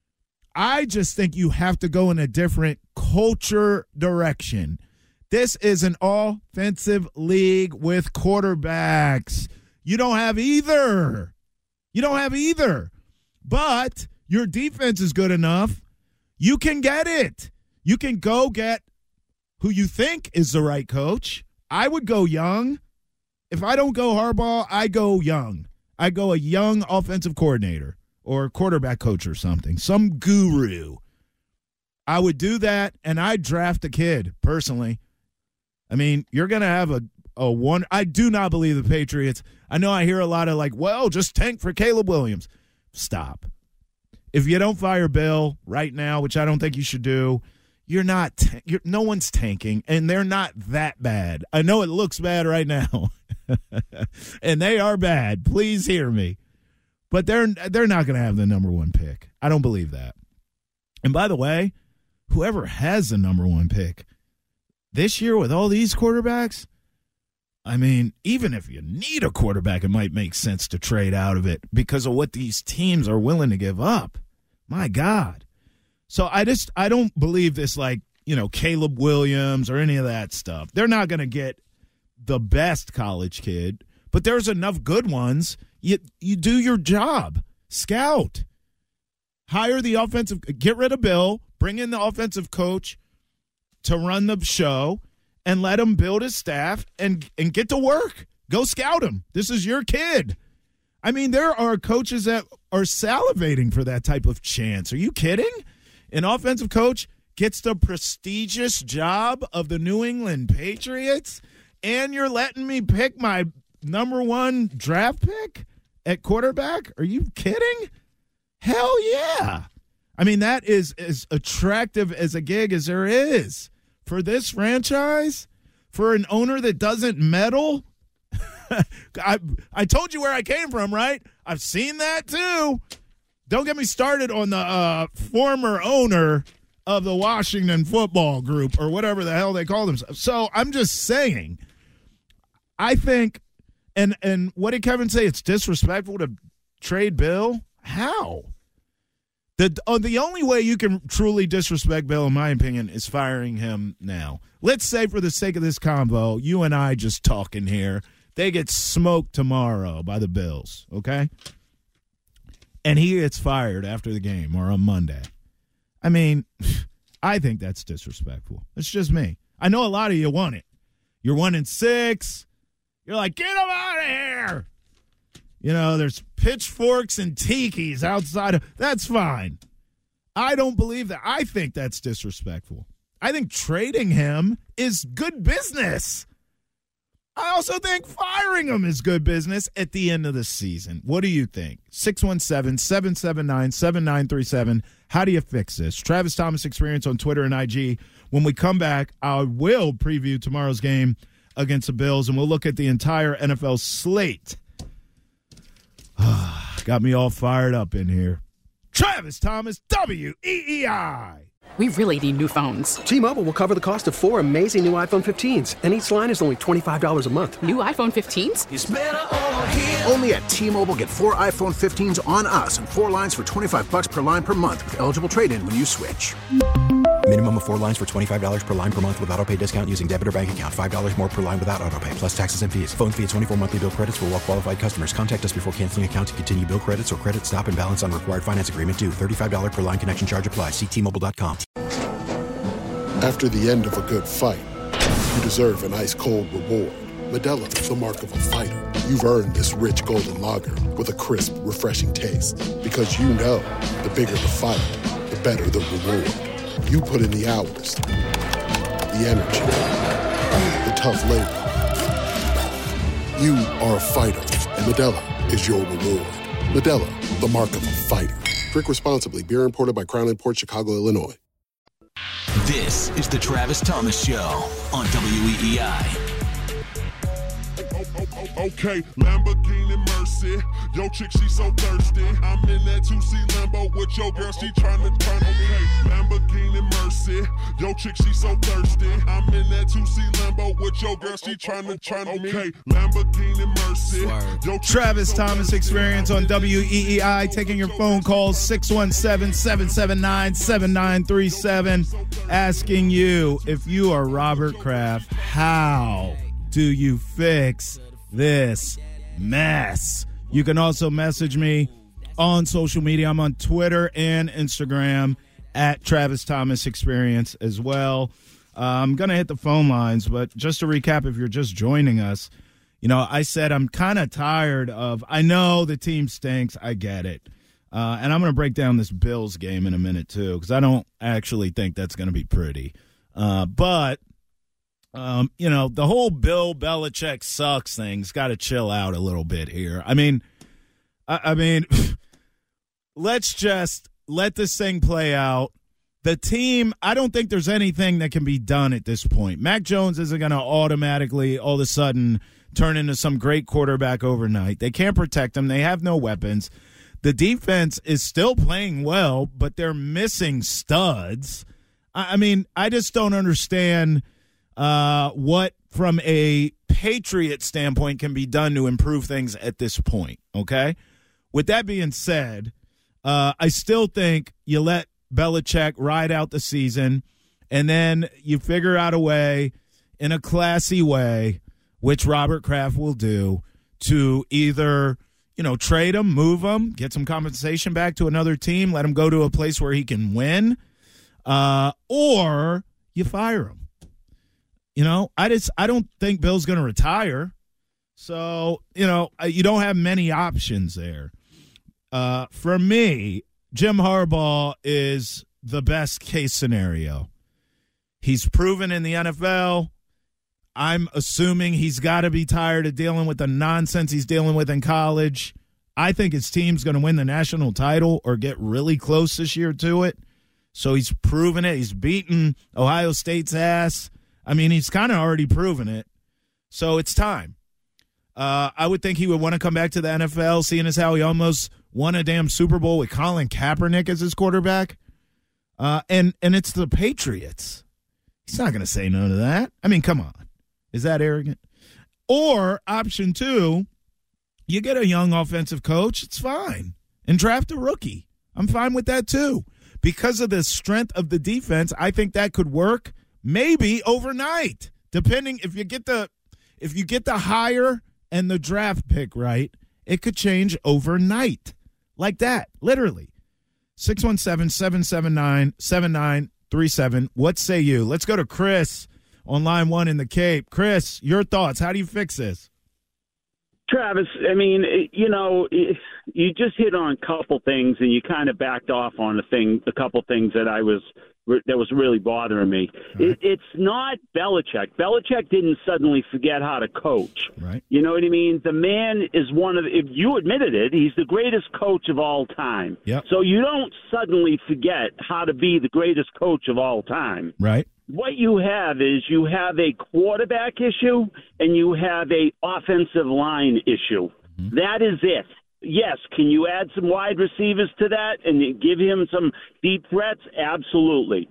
I just think you have to go in a different culture direction. This is an offensive league with quarterbacks. You don't have either. You don't have either. But your defense is good enough. You can get it. You can go get who you think is the right coach. I would go young. If I don't go Harbaugh, I go young. I go a young offensive coordinator or quarterback coach or something, some guru. I would do that, and I'd draft a kid, personally. I mean, you're going to have a, a one. I do not believe the Patriots. I know I hear a lot of like, well, just tank for Caleb Williams. Stop. If you don't fire Bill right now, which I don't think you should do, you're not. Ta- you're, no one's tanking, and they're not that bad. I know it looks bad right now, and they are bad. Please hear me. But they're they're not going to have the number one pick. I don't believe that. And by the way, whoever has the number one pick this year with all these quarterbacks, I mean, even if you need a quarterback, it might make sense to trade out of it because of what these teams are willing to give up. My God. So I just, I don't believe this, like, you know, Caleb Williams or any of that stuff. They're not going to get the best college kid, but there's enough good ones. You, you do your job. Scout. Hire the offensive, get rid of Bill, bring in the offensive coach to run the show, and let him build his staff and, and get to work. Go scout him. This is your kid. I mean, there are coaches that are salivating for that type of chance. Are you kidding? An offensive coach gets the prestigious job of the New England Patriots, and you're letting me pick my number one draft pick at quarterback? Are you kidding? Hell yeah. I mean, that is as attractive as a gig as there is. For this franchise, for an owner that doesn't meddle, I, I told you where I came from, right? I've seen that too. Don't get me started on the uh, former owner of the Washington Football Group or whatever the hell they call themselves. So I'm just saying, I think, and and what did Kevin say? It's disrespectful to trade Bill? How? The, oh, the only way you can truly disrespect Bill, in my opinion, is firing him now. Let's say, for the sake of this convo, you and I just talking here, they get smoked tomorrow by the Bills, okay? And he gets fired after the game or on Monday. I mean, I think that's disrespectful. It's just me. I know a lot of you want it. You're one and six. You're like, get him out of here. You know, there's pitchforks and tikis outside of – that's fine. I don't believe that. I think that's disrespectful. I think trading him is good business. I also think firing him is good business at the end of the season. What do you think? six one seven, seven seven nine, seven nine three seven. How do you fix this? Travis Thomas Experience on Twitter and I G. When we come back, I will preview tomorrow's game against the Bills, and we'll look at the entire N F L slate. Got me all fired up in here. Travis Thomas, W E E I. We really need new phones. T-Mobile will cover the cost of four amazing new iPhone fifteens, and each line is only twenty-five dollars a month. New iPhone fifteens? It's better over here. Only at T-Mobile, get four iPhone fifteens on us and four lines for twenty-five dollars per line per month with eligible trade-in when you switch. Minimum of four lines for twenty-five dollars per line per month with autopay discount using debit or bank account. five dollars more per line without autopay, plus taxes and fees. Phone fee at twenty-four monthly bill credits for well-qualified customers. Contact us before canceling account to continue bill credits or credit stop and balance on required finance agreement due. thirty-five dollars per line connection charge applies. See T Mobile dot com. After the end of a good fight, you deserve an ice-cold reward. Modelo is the mark of a fighter. You've earned this rich golden lager with a crisp, refreshing taste. Because you know, the bigger the fight, the better the reward. You put in the hours, the energy, the tough labor. You are a fighter, and Modelo is your reward. Modelo, the mark of a fighter. Drink responsibly. Beer imported by Crown Imports, Chicago, Illinois. This is the Travis Thomas Show on W E E I. Okay, Lamborghini Mercy. Yo, chick, she so thirsty. I'm in that two C Lambo with your girl, she tryna turn. Okay, Lamborghini Mercy. Yo, chick, she so thirsty. I'm in that two C Lambo with your girl, she tryna turn. Okay, Lamborghini Mercy. Yo, Travis Thomas Experience on W E E I, taking your phone calls six one seven, seven seven nine, seven nine three seven, asking you, if you are Robert Kraft, how do you fix this mess? You can also message me on social media. I'm on Twitter and Instagram at Travis Thomas Experience as well. Uh, I'm going to hit the phone lines, but just to recap, if you're just joining us, you know, I said I'm kind of tired of, I know the team stinks, I get it. Uh, and I'm going to break down this Bills game in a minute, too, because I don't actually think that's going to be pretty. Uh, but, um, you know, the whole Bill Belichick sucks thing's got to chill out a little bit here. I mean, I, I mean, let's just let this thing play out. The team, I don't think there's anything that can be done at this point. Mac Jones isn't going to automatically all of a sudden turn into some great quarterback overnight. They can't protect him. They have no weapons. The defense is still playing well, but they're missing studs. I mean, I just don't understand uh, what, from a Patriot standpoint, can be done to improve things at this point, okay? With that being said, uh, I still think you let Belichick ride out the season, and then you figure out a way, in a classy way, which Robert Kraft will do, to either – you know, trade him, move him, get some compensation back to another team, let him go to a place where he can win, uh, or you fire him. You know, I just I don't think Bill's going to retire. So, you know, you don't have many options there. Uh, for me, Jim Harbaugh is the best case scenario. He's proven in the N F L. I'm assuming he's got to be tired of dealing with the nonsense he's dealing with in college. I think his team's going to win the national title or get really close this year to it. So he's proven it. He's beaten Ohio State's ass. I mean, he's kind of already proven it. So it's time. Uh, I would think he would want to come back to the N F L, seeing as how he almost won a damn Super Bowl with Colin Kaepernick as his quarterback. Uh, and, and it's the Patriots. He's not going to say no to that. I mean, come on. Is that arrogant? Or option two, you get a young offensive coach, it's fine, and draft a rookie. I'm fine with that too. Because of the strength of the defense, I think that could work maybe overnight, depending if you get the if you get the hire and the draft pick right, it could change overnight. Like that, literally. six one seven, seven seven nine, seven nine three seven. What say you? Let's go to Chris on line one in the Cape. Chris, your thoughts. How do you fix this? Travis, I mean, you know, you just hit on a couple things, and you kind of backed off on the thing, a couple things that I was that was really bothering me. Right. It, it's not Belichick. Belichick didn't suddenly forget how to coach. Right. You know what I mean? The man is one of, if you admitted it, he's the greatest coach of all time. Yep. So you don't suddenly forget how to be the greatest coach of all time. Right. What you have is you have a quarterback issue and you have a offensive line issue. Mm-hmm. That is it. Yes, can you add some wide receivers to that and give him some deep threats? Absolutely.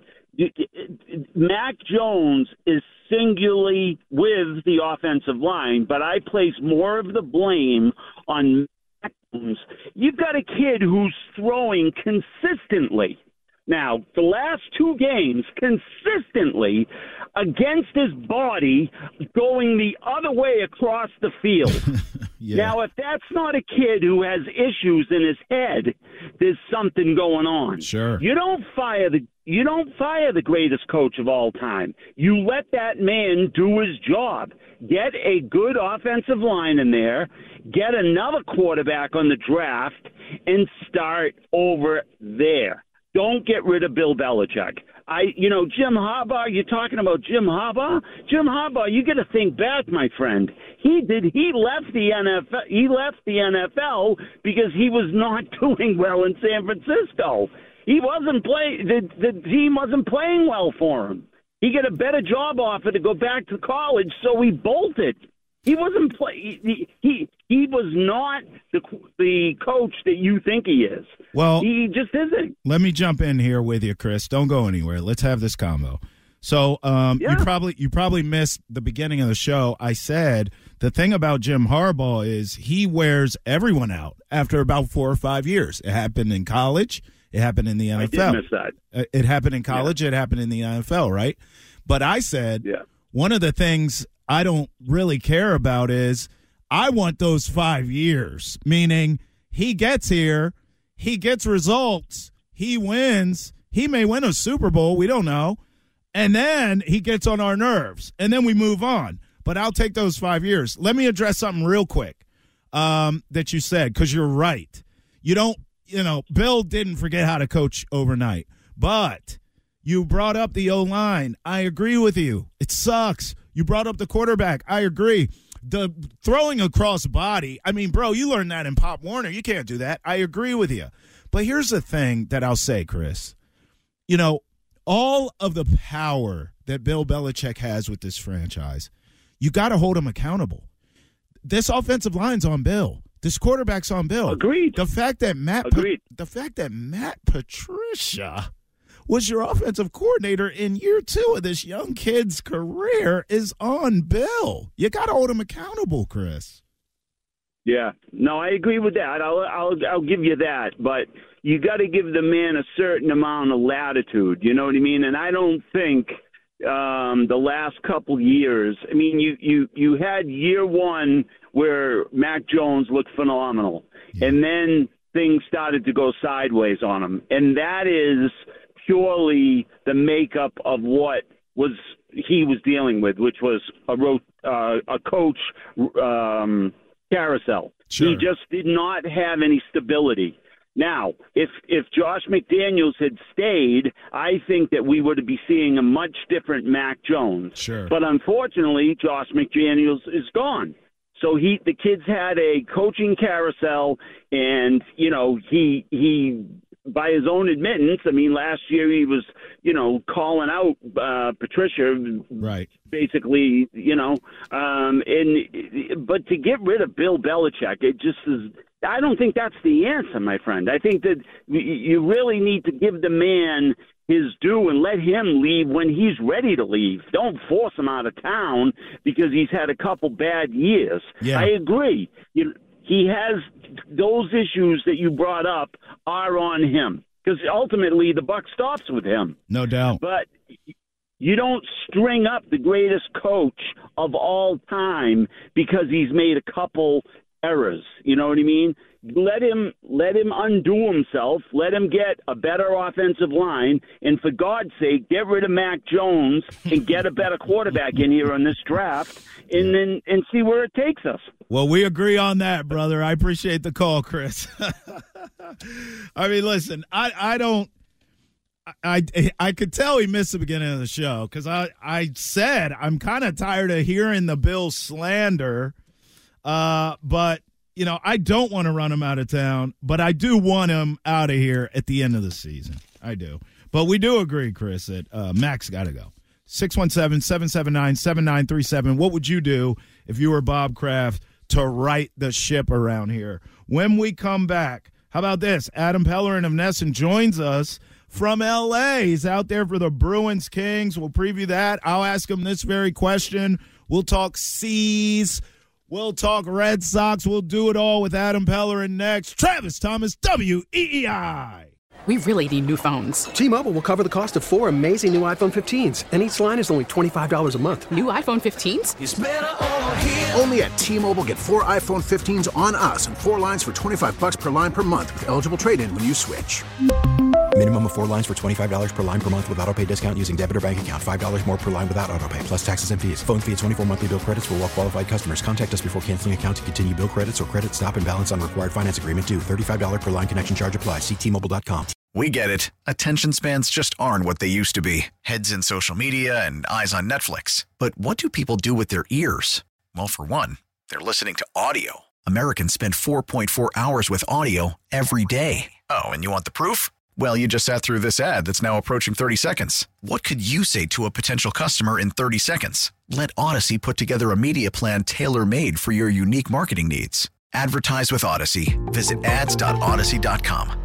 Mac Jones is singularly with the offensive line, but I place more of the blame on Mac Jones. You've got a kid who's throwing consistently. Now, the last two games, consistently, against his body, going the other way across the field. Yeah. Now, if that's not a kid who has issues in his head, there's something going on. Sure. You don't fire the you don't fire the greatest coach of all time. You let that man do his job. Get a good offensive line in there, get another quarterback on the draft, and start over there. Don't get rid of Bill Belichick. I, you know, Jim Harbaugh, you're talking about Jim Harbaugh? Jim Harbaugh, you got to think back, my friend. He did, he left the N F L, he left the N F L because he was not doing well in San Francisco. He wasn't playing, the, the team wasn't playing well for him. He got a better job offer to go back to college, so he bolted. He wasn't play. He, he he was not the the coach that you think he is. Well, he just isn't. Let me jump in here with you, Chris. Don't go anywhere. Let's have this combo. So, um, yeah. you probably you probably missed the beginning of the show. I said the thing about Jim Harbaugh is he wears everyone out after about four or five years. It happened in college. It happened in the N F L. I did miss that. It happened in college. Yeah. It happened in the N F L. Right. But I said yeah. one of the things I don't really care about is I want those five years, meaning he gets here, he gets results, he wins, he may win a Super Bowl, we don't know, and then he gets on our nerves, and then we move on. But I'll take those five years. Let me address something real quick um, that you said, because you're right. You don't, you know, Bill didn't forget how to coach overnight, but you brought up the O-line. I agree with you. It sucks. You brought up the quarterback. I agree. The throwing across body, I mean, bro, you learned that in Pop Warner. You can't do that. I agree with you. But here's the thing that I'll say, Chris. You know, all of the power that Bill Belichick has with this franchise, you got to hold him accountable. This offensive line's on Bill. This quarterback's on Bill. Agreed. The fact that Matt, Agreed. Pa- the fact that Matt Patricia was your offensive coordinator in year two of this young kid's career is on Bill. You got to hold him accountable, Chris. Yeah, no, I agree with that. I'll I'll I'll give you that, but you got to give the man a certain amount of latitude. You know what I mean? And I don't think um, the last couple years. I mean, you you you had year one where Mac Jones looked phenomenal, yeah. and then things started to go sideways on him, and that is purely the makeup of what was he was dealing with, which was a uh, a coach um, carousel. Sure. He just did not have any stability. Now, if if Josh McDaniels had stayed, I think that we would be seeing a much different Mac Jones. Sure. But unfortunately, Josh McDaniels is gone. So he, the kids had a coaching carousel, and you know he he by his own admittance, I mean, last year he was, you know, calling out uh, Patricia, right? Basically, you know, um, and but to get rid of Bill Belichick, it just is. I don't think that's the answer, my friend. I think that you really need to give the man his due and let him leave when he's ready to leave. Don't force him out of town because he's had a couple bad years. Yeah. I agree. You, he has those issues that you brought up are on him because ultimately the buck stops with him. No doubt. But you don't string up the greatest coach of all time because he's made a couple errors. You know what I mean? Let him let him undo himself. Let him get a better offensive line, and for God's sake, get rid of Mac Jones and get a better quarterback in here on this draft, and then and see where it takes us. Well, we agree on that, brother. I appreciate the call, Chris. I mean, listen, I I don't. I, I I could tell he missed the beginning of the show because I, I said I'm kind of tired of hearing the Bills slander. Uh, but, you know, I don't want to run him out of town, but I do want him out of here at the end of the season. I do. But we do agree, Chris, that uh, Mac's got to go. six one seven, seven seven nine, seven nine three seven. What would you do if you were Bob Kraft to right the ship around here? When we come back, how about this? Adam Pellerin of Nesson joins us from L A. He's out there for the Bruins Kings. We'll preview that. I'll ask him this very question. We'll talk C's. We'll talk Red Sox. We'll do it all with Adam Pellerin next. Travis Thomas, W E E I. We really need new phones. T-Mobile will cover the cost of four amazing new iPhone fifteens, and each line is only twenty-five dollars a month. New iPhone fifteens? It's better over here. Only at T-Mobile, get four iPhone fifteens on us and four lines for twenty-five bucks per line per month with eligible trade-in when you switch. Minimum of four lines for twenty-five dollars per line per month with autopay discount using debit or bank account. five dollars more per line without autopay, plus taxes and fees. Phone fee at twenty-four monthly bill credits for well-qualified customers. Contact us before canceling account to continue bill credits or credit stop and balance on required finance agreement due. thirty-five dollars per line connection charge applies. See T Mobile dot com. We get it. Attention spans just aren't what they used to be. Heads in social media and eyes on Netflix. But what do people do with their ears? Well, for one, they're listening to audio. Americans spend four point four hours with audio every day. Oh, and you want the proof? Well, you just sat through this ad that's now approaching thirty seconds. What could you say to a potential customer in thirty seconds? Let Odyssey put together a media plan tailor-made for your unique marketing needs. Advertise with Odyssey. Visit ads dot odyssey dot com.